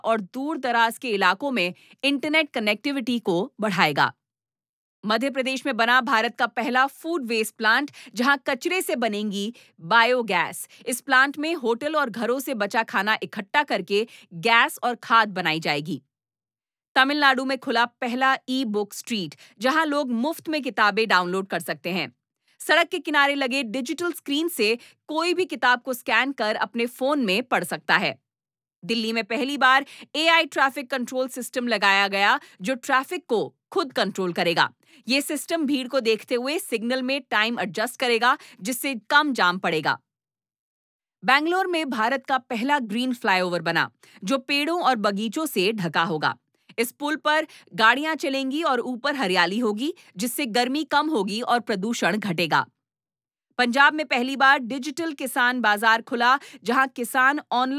और दूर दराज के इलाकों में इंटरनेट कनेक्टिविटी को बढ़ाएगा। मध्य प्रदेश में बना भारत का पहला फूड वेस्ट प्लांट, जहां कचरे से बनेंगी बायोगैस। इस प्लांट में होटल और घरों से बचा खाना इकट्ठा करके गैस और खाद बनाई जाएगी। तमिलनाडु में खुला पहला ई बुक स्ट्रीट, जहां लोग मुफ्त में किताबें डाउनलोड कर सकते हैं। सड़क के किनारे लगे डिजिटल स्क्रीन से कोई भी किताब को स्कैन कर अपने फोन में पढ़ सकता है। दिल्ली में पहली बार एआई ट्रैफिक कंट्रोल सिस्टम लगाया गया, जो ट्रैफिक को खुद कंट्रोल करेगा। ये सिस्टम भीड़ को देखते हुए सिग्नल में टाइम एडजस्ट करेगा, जिससे कम जाम पड़ेगा। बैंगलोर में भारत का पहला ग्रीन फ्लाईओवर बना, जो पेड़ों और बगीचों से ढका होगा। इस पुल पर गाड़ियां चलेंगी और ऊपर हरियाली होगी, जिससे गर्मी कम होगी और प्रदूषण घटेगा। पंजाब में पहली बार डिजिटल किसान बाजार खुला, जहां किसान ऑनलाइन